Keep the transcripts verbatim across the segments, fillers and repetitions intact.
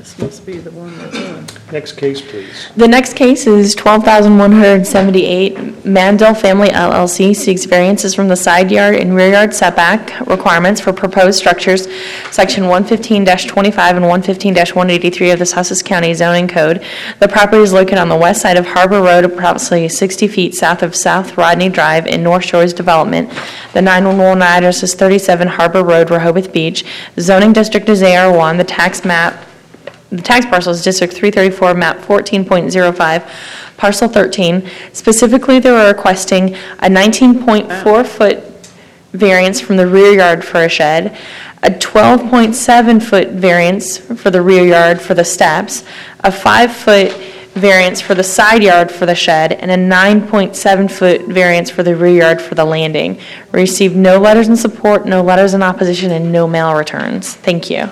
This must be the one we're doing. Next case, please. The next case is twelve thousand one hundred seventy-eight. Mandel Family L L C seeks variances from the side yard and rear yard setback requirements for proposed structures, Section one fifteen dash twenty-five and one fifteen dash one eighty-three of the Sussex County Zoning Code. The property is located on the west side of Harbor Road, approximately sixty feet south of South Rodney Drive in North Shores Development. The nine one one address is thirty-seven Harbor Road, Rehoboth Beach. The zoning district is A R one. The tax map The tax parcel is District three thirty-four, map fourteen point zero five, parcel thirteen. Specifically, they were requesting a nineteen point four foot variance from the rear yard for a shed, a twelve point seven foot variance for the rear yard for the steps, a five foot variance for the side yard for the shed, and a nine point seven foot variance for the rear yard for the landing. Received no letters in support, no letters in opposition, and no mail returns. Thank you.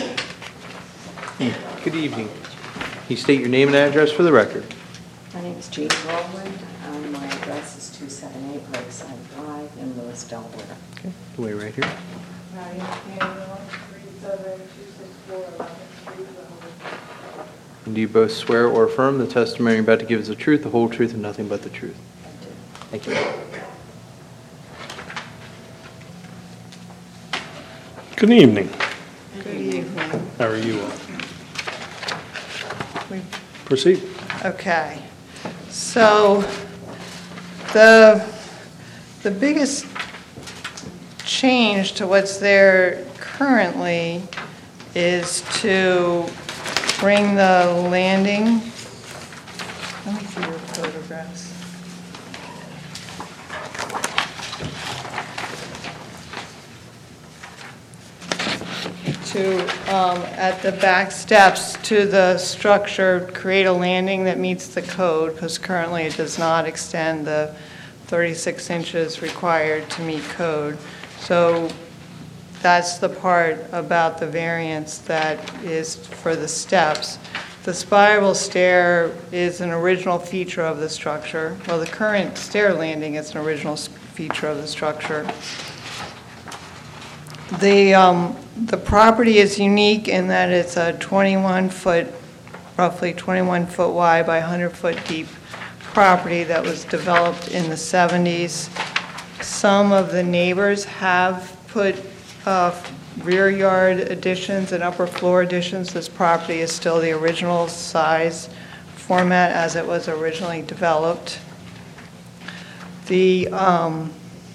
Good evening. Can you state your name and address for the record? My name is Jean Rowland. Um, my address is two seventy-eight Lakeside Drive in Lewis, Delaware. Okay, wait right here. Patty Daniel, three seven two six four eleventh Street, Rehoboth. And do you both swear or affirm the testimony you're about to give is the truth, the whole truth, and nothing but the truth? I do. Thank you. Good evening. Good evening. How are you all? We- Proceed. Okay. So the, the biggest change to what's there currently is to bring the landing, let me see your photographs. To, um, at the back steps to the structure, create a landing that meets the code, because currently it does not extend the thirty-six inches required to meet code. So that's the part about the variance that is for the steps. The spiral stair is an original feature of the structure. Well, the current stair landing is an original s- feature of the structure. The, um, the property is unique in that it's a twenty-one foot, roughly twenty-one foot wide by one hundred foot deep property that was developed in the seventies. Some of the neighbors have put uh, rear yard additions and upper floor additions. This property is still the original size format as it was originally developed. The, um,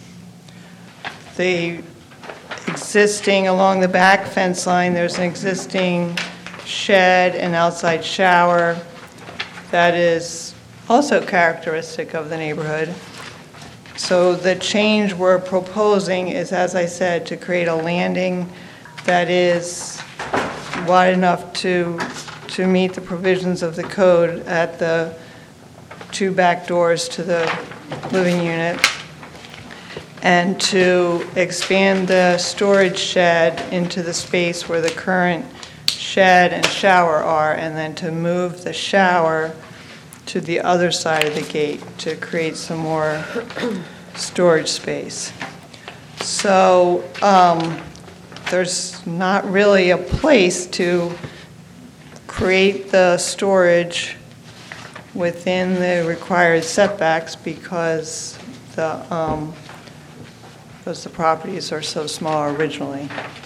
the existing, along the back fence line, there's an existing shed and outside shower that is also characteristic of the neighborhood. So the change we're proposing is, as I said, to create a landing that is wide enough to, to meet the provisions of the code at the two back doors to the living unit, and to expand the storage shed into the space where the current shed and shower are, and then to move the shower to the other side of the gate to create some more storage space. So um, there's not really a place to create the storage within the required setbacks because the um, because the properties are so small originally.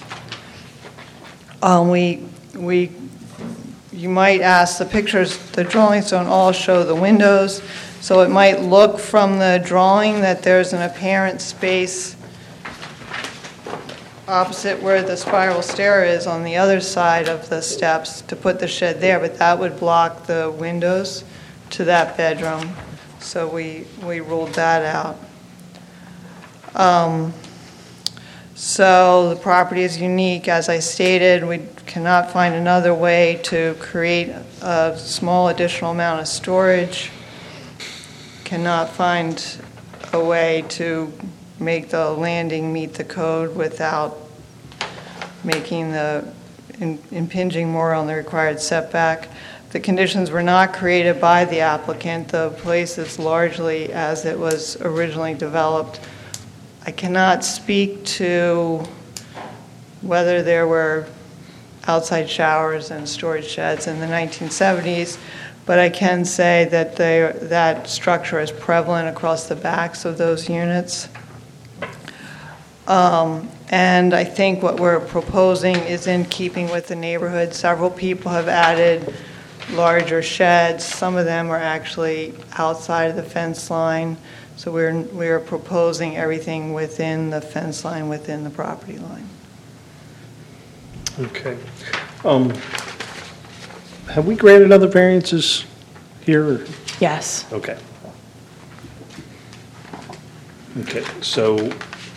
Um, we, we, you might ask, the pictures, the drawings don't all show the windows, so it might look from the drawing that there's an apparent space opposite where the spiral stair is on the other side of the steps to put the shed there, but that would block the windows to that bedroom, so we, we ruled that out. Um, so the property is unique. As I stated, we cannot find another way to create a small additional amount of storage. Cannot find a way to make the landing meet the code without making the, in, impinging more on the required setback. The conditions were not created by the applicant. The place is largely as it was originally developed. I cannot speak to whether there were outside showers and storage sheds in the nineteen seventies, but I can say that they, that structure is prevalent across the backs of those units. Um, And I think what we're proposing is in keeping with the neighborhood. Several people have added larger sheds. Some of them are actually outside of the fence line. So we're, we're proposing everything within the fence line, within the property line. Okay. Um, Have we granted other variances here? or- Yes. Okay. Okay, so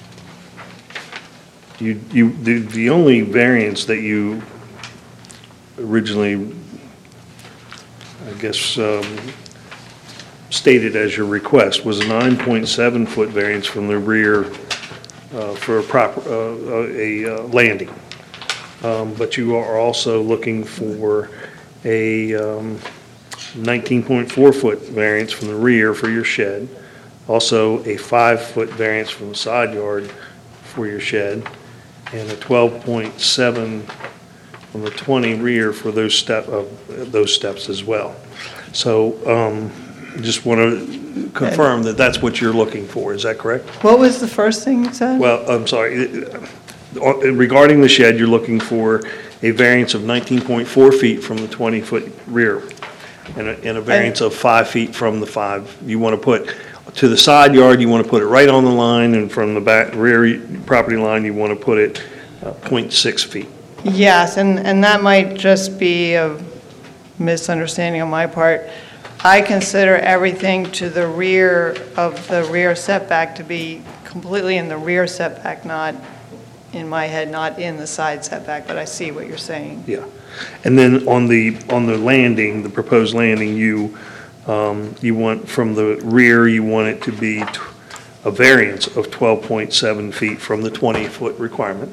you, you, the, the only variance that you originally, I guess, um, stated as your request was a nine point seven foot variance from the rear uh, for a proper, uh, a uh, landing. Um, But you are also looking for a um, nineteen point four foot variance from the rear for your shed. Also, a five foot variance from the side yard for your shed, and a twelve point seven from the twenty rear for those step, of those steps as well. So, um, just want to confirm that that's what you're looking for, is that correct? What was the first thing you said? Well, I'm sorry, uh, regarding the shed, you're looking for a variance of nineteen point four feet from the twenty foot rear, and a, and a variance of five feet from the five. You want to put, to the side yard, you want to put it right on the line, and from the back, rear property line, you want to put it uh, zero point six feet. Yes, and, and that might just be a misunderstanding on my part. I consider everything to the rear of the rear setback to be completely in the rear setback, not, in my head, not in the side setback, but I see what you're saying. Yeah. And then on the, on the landing, the proposed landing, you, um, you want, from the rear, you want it to be t- a variance of twelve point seven feet from the twenty foot requirement.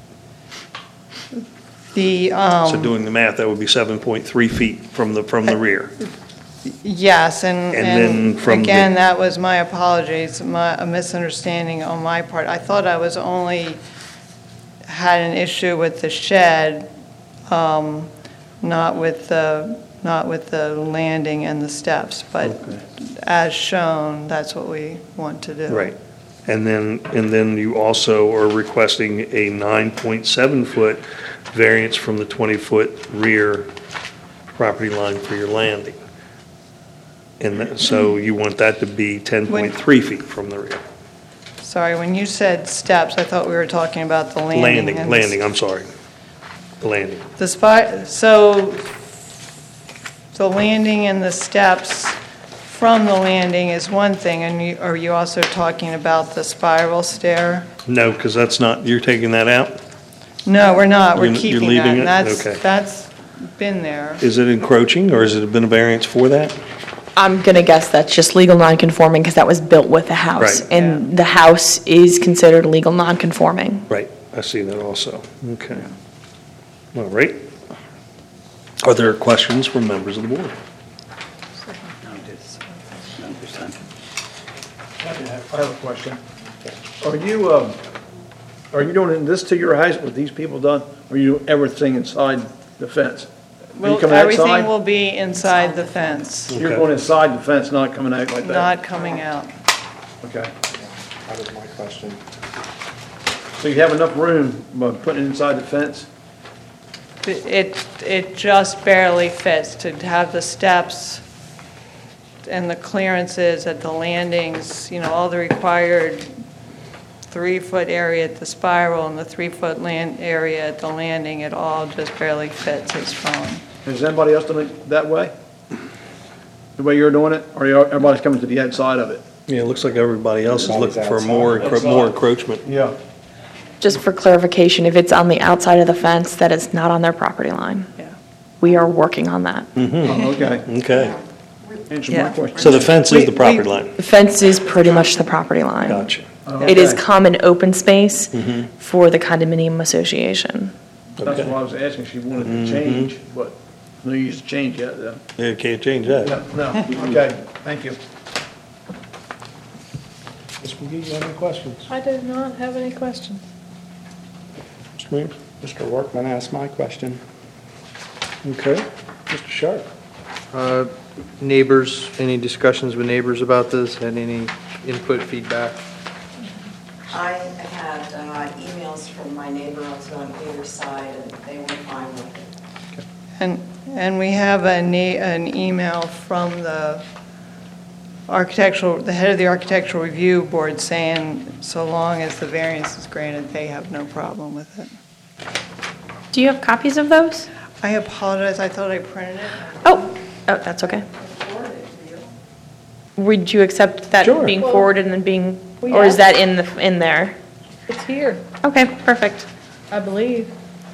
The, um... So doing the math, that would be seven point three feet from the, from the rear. Yes, and, And then and from the- again, that was my apologies, my, a misunderstanding on my part. I thought I was only, had an issue with the shed, um, not with the, not with the landing and the steps, but Okay. as shown, that's what we want to do. Right. And then, and then you also are requesting a nine point seven foot variance from the twenty foot rear property line for your landing. And that- so you want that to be ten point three feet from the rear. Sorry, when you said steps, I thought we were talking about the landing. Landing, and the- landing, I'm sorry. The landing. The spot, so the landing and the steps from the landing is one thing, and you, are you also talking about the spiral stair? No, because that's not, you're taking that out? No, we're not, we're You're- you're keeping that. leaving it? and That's, Okay. that's been there. Is it encroaching, or has it been a variance for that? I'm going to guess that's just legal non-conforming because that was built with the house. Right. And the house is considered legal non-conforming. Right, I see that also. Okay. All right. Are there questions from members of the board? I have a question. Are you, um, are you doing this to your house, what these people done? Or you do everything inside the fence? Are you Well, coming everything outside? will be inside the fence, You're Okay. going inside the fence, not coming out like that? not coming out. Okay. That was my question. So you have enough room by putting it inside the fence? It, it just barely fits to have the steps and the clearances at the landings, you know, all the required three-foot area at the spiral and the three-foot land area at the landing, it all just barely fits as shown. Has anybody else done it that way? The way you're doing it? Or you- everybody's coming to the outside of it? Yeah, it looks like everybody else is Everybody's looking for outside. more, encro- more encroachment. Yeah. Just for clarification, if it's on the outside of the fence, that is not on their property line. Yeah. We are working on that. Oh, okay. Okay, Answer my Yeah. question. so the fence is the We- property we- line? The fence is pretty much the property line. Gotcha. It is Okay. common open space Mhm. for the condominium association. That's Okay. why I was asking if she wanted to change, but no use to change yet, though. Yeah, you can't change that. No, no, okay, thank you. Miz McGee, you have any questions? I do not have any questions. Mister Mister Williams? Mister Workman asked my question. Okay. Mister Sharp? Uh, Neighbors, any discussions with neighbors about this? Had any input, feedback? I had uh, emails from my neighbor also on either side, and they were fine with it. And, and we have a ne- an email from the architectural, the head of the Architectural Review Board saying so long as the variance is granted, they have no problem with it. Do you have copies of those? I apologize, I thought I printed it. Oh, oh, that's okay. Forwarded it to you. Would you accept that Sure. being forwarded and then being, Well, or is yeah. that in the, in there? It's here, Okay, perfect. I believe.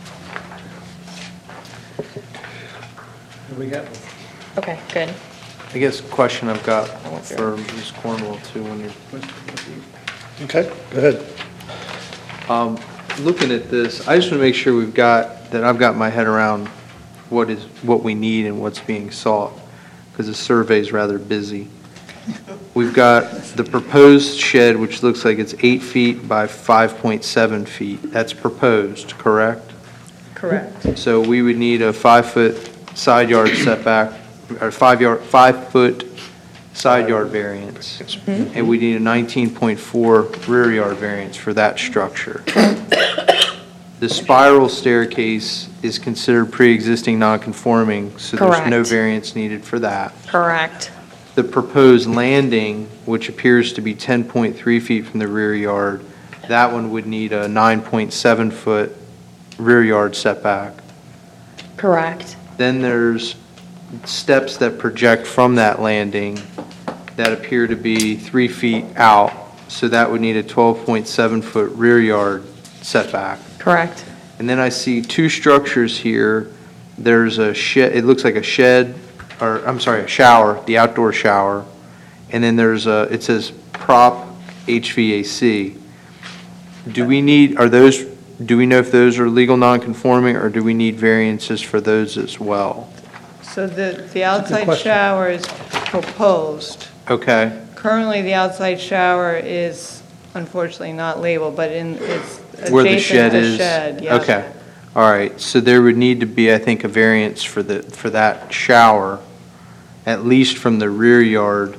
We got, Okay, good. I guess question I've got for Miz Cornwell too, when you're Okay, go ahead. Um, Looking at this, I just want to make sure we've got, that I've got my head around what is, what we need and what's being sought, because the survey's rather busy. We've got the proposed shed, which looks like it's eight feet by five point seven feet. That's proposed, correct? Correct. So we would need a five-foot side yard setback, or five-yard, five-foot side yard variance. And we need a nineteen point four rear yard variance for that structure. The spiral staircase is considered pre-existing non-conforming, so there's no Correct. variance needed for that. Correct. The proposed landing, which appears to be ten point three feet from the rear yard, that one would need a nine point seven foot rear yard setback. Correct. Then there's steps that project from that landing that appear to be three feet out, so that would need a twelve point seven foot rear yard setback. Correct. And then I see two structures here. There's a shed, it looks like a shed, or, I'm sorry, a shower, the outdoor shower. And then there's a, it says prop H V A C. Do we need, are those, do we know if those are legal non-conforming, or do we need variances for those as well? So the, the outside question. shower is proposed. Okay, Currently, the outside shower is unfortunately not labeled, but in, it's where the adjacent shed to is? shed, yeah. Okay, all right, so there would need to be, I think, a variance for the, for that shower, at least from the rear yard.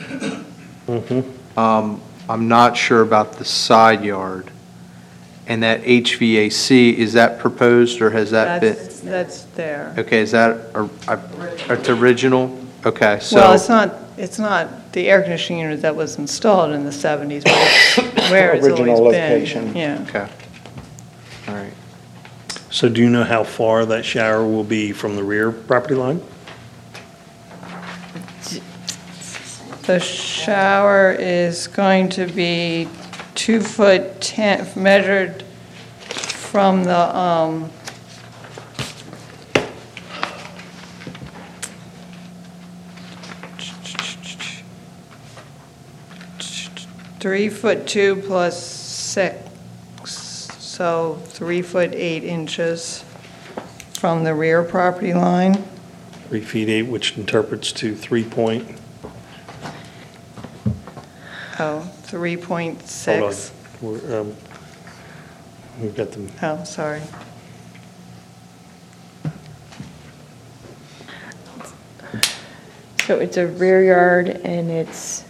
Um, I'm not sure about the side yard. And that H V A C, is that proposed, or has that been? That's, that's there. Okay, is that, a- a- it's original? Okay, so. Well, it's not, it's not the air conditioning unit that was installed in the seventies, but it's where it's always Original been. location. Yeah. Okay, all right. So do you know how far that shower will be from the rear property line? The shower is going to be two foot ten, measured from the, um, three foot two plus six, so three foot eight inches from the rear property line. Three feet eight, which interprets to three point, Oh, three point hold on. six. We're, um, We've got them, Oh, sorry. So it's a rear yard and it's,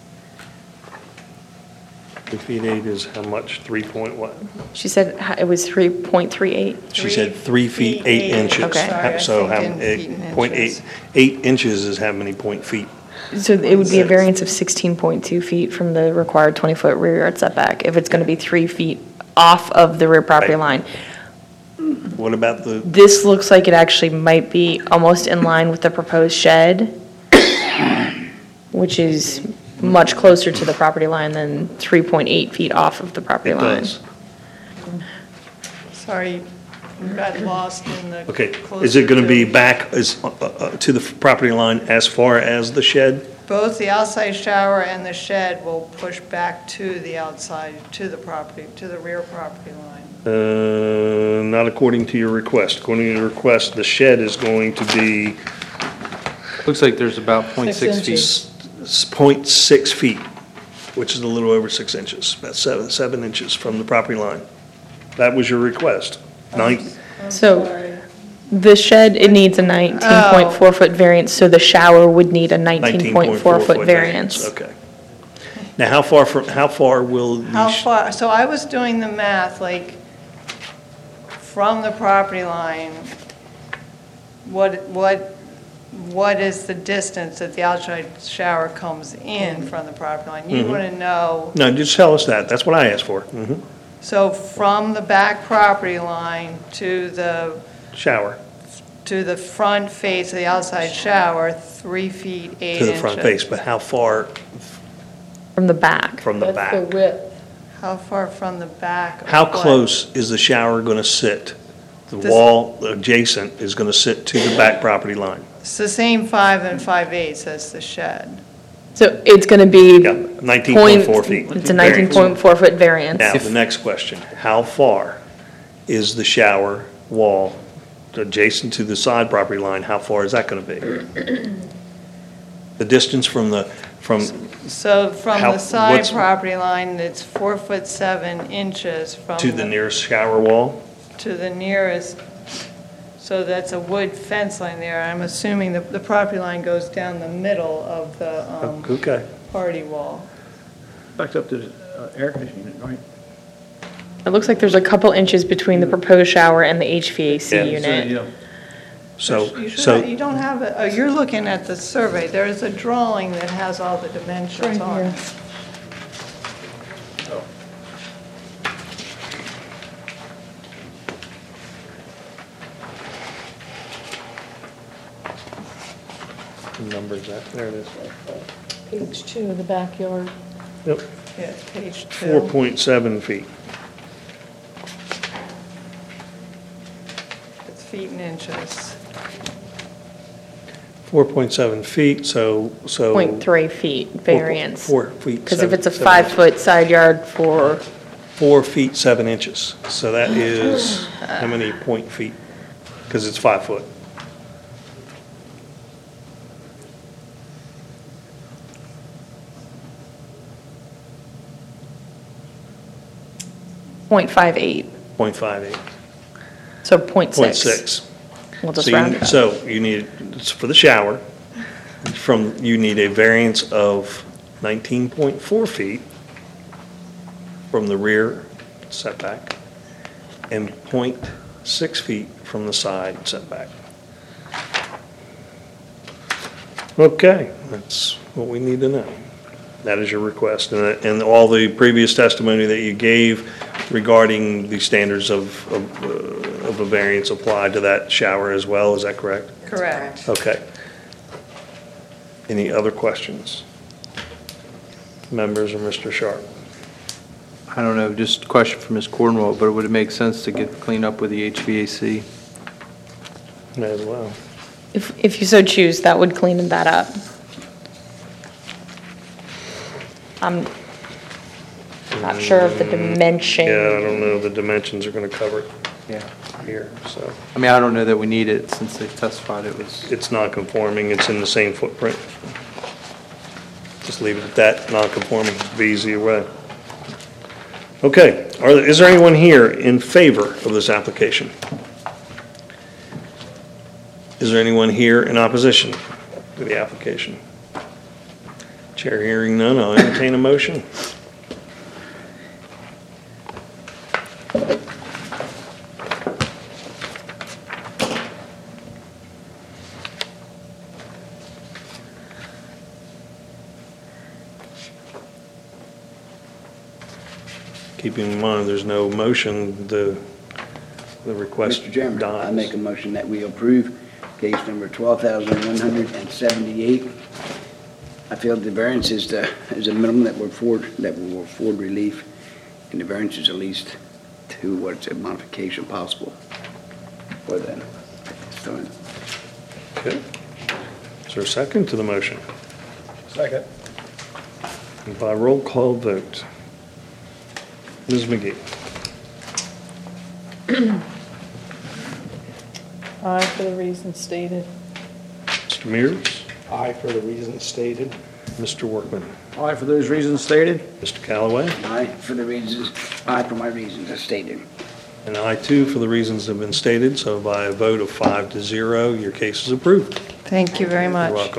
three feet eight is how much? Three point what? she said ha- it was three point three eight. She said three feet eight inches. Okay. Sorry, I So how, think in feet and eight- point eight, inches. eight inches is how many point feet? So it would be a variance of sixteen point two feet from the required twenty-foot rear yard setback if it's going to be three feet off of the rear property Right. line. What about the, This looks like it actually might be almost in line with the proposed shed, which is much closer to the property line than three point eight feet off of the property it line. does? Sorry, we got lost in the. Okay, is closer it going to be to- back as, uh, uh, to the property line as far as the shed? Both the outside shower and the shed will push back to the outside, to the property, to the rear property line. Uh, Not according to your request. According to your request, the shed is going to be Looks like there's about point six Six feet. inches. s- point six feet, which is a little over six inches, about seven, seven inches from the property line. That was your request. Nine, I'm So- sorry. The shed, it needs a nineteen point four foot variance, so the shower would need a nineteen point four foot variance. Okay. Now, how far from, how far will the? How sh- far, so I was doing the math, like, from the property line, what, what, what is the distance that the outside shower comes in from the property line? You Mhm. want to know, No, just tell us that. That's what I asked for. Mhm. so from the back property line to the, Shower, to the front face of the outside shower, three feet, eight to inches. the front face, but how far From the back. from the That's the back? width. How far from the back? of How what? close is the shower going to sit? The This- wall adjacent is going to sit to the back property line? It's the same five and five-eighths as the shed. So it's going to be. Yeah, nineteen point four feet. It's a nineteen point four foot variance. Now, the next question, how far is the shower wall adjacent to the side property line? How far is that going to be? The distance from the, from, So from How- the side what's- property line, it's four foot seven inches from. to the nearest shower wall? To the nearest, so that's a wood fence line there. I'm assuming the, the property line goes down the middle of the, um, Okay. party wall. Backed up to the uh, air conditioning, right? It looks like there's a couple inches between the proposed shower and the H V A C Yeah. So, unit. you know, So, You should, so, you don't have, a- oh, you're looking at the survey. There is a drawing that has all the dimensions on it. numbers, that, there it is. Page two, the backyard. Yep, Yeah, it's page four two. point seven feet. It's feet and inches. four point seven feet, so, so. Point three feet variance. Four feet. Because if seven- it's a seven five inches. foot side yard for, Four feet, seven inches. So that is, how many point feet? Because it's five foot. point five eight, Point five eight. so point Point six. six. We'll just So you- round it up. So you need, it's for the shower, from, you need a variance of nineteen point four feet from the rear setback and point six feet from the side setback. Okay, that's what we need to know. That is your request, and, and all the previous testimony that you gave regarding the standards of, of, uh, of a variance applied to that shower as well, is that correct? Correct. Okay. Any other questions? Members or Mister Sharp? I don't know, just a question for Miz Cornwall, but would it make sense to get cleaned up with the H V A C? May as well. If, if you so choose, that would clean that up. I'm not sure of the dimension. Yeah, I don't know, the dimensions are gonna cover it Yeah. here, so. I mean, I don't know that we need it since they testified it was, It's non-conforming, it's in the same footprint. Just leave it at that, non-conforming, be easier way. Okay, are, there- is there anyone here in favor of this application? Is there anyone here in opposition to the application? Chair hearing none, I'll entertain a motion. Keeping in mind, there's no motion, the, the request Mister Chairman, I dies. make a motion that we approve case number twelve thousand one hundred seventy-eight. I feel the variance is the, is a minimum that will afford, that will afford relief, and the variance is at least to what's a modification possible for them. So, Okay. Is there a second to the motion? Second. By roll call vote. Miz McGee? Aye, for the reasons stated. Mister Mears? Aye for the reasons stated. Mister Workman? Aye, for those reasons stated. Mister Callaway? aye, for the reasons, aye for my reasons as stated. And I too, for the reasons that have been stated, so by a vote of five to zero, your case is approved. Thank you very much. You're welcome.